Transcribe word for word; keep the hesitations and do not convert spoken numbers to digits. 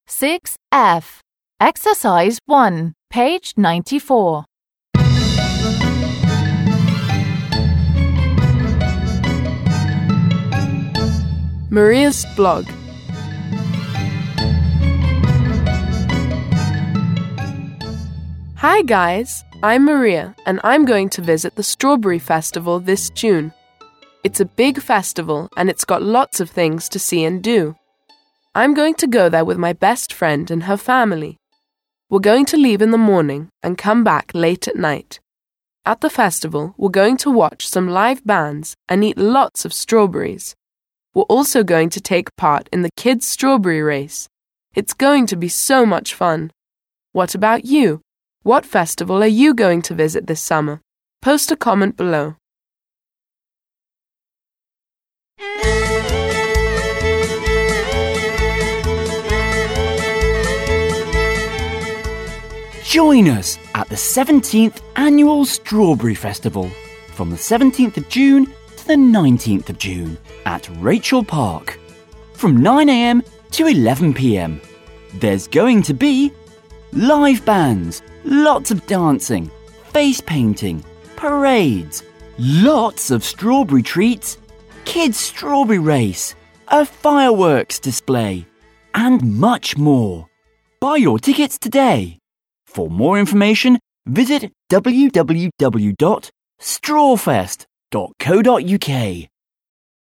six F. Exercise one, page ninety-four. Maria's blog. Hi guys, I'm Maria and I'm going to visit the Strawberry Festival this June. It's a big festival and it's got lots of things to see and do. I'm going to go there with my best friend and her family. We're going to leave in the morning and come back late at night. At the festival, we're going to watch some live bands and eat lots of strawberries. We're also going to take part in the kids' strawberry race. It's going to be so much fun. What about you? What festival are you going to visit this summer? Post a comment below. Join us at the seventeenth Annual Strawberry Festival from the seventeenth of June to the nineteenth of June at Rachel Park from nine a m to eleven p m. There's going to be live bands, lots of dancing, face painting, parades, lots of strawberry treats, kids' strawberry race, a fireworks display, and much more. Buy your tickets today. For more information, visit w w w dot strawfest dot co dot u k.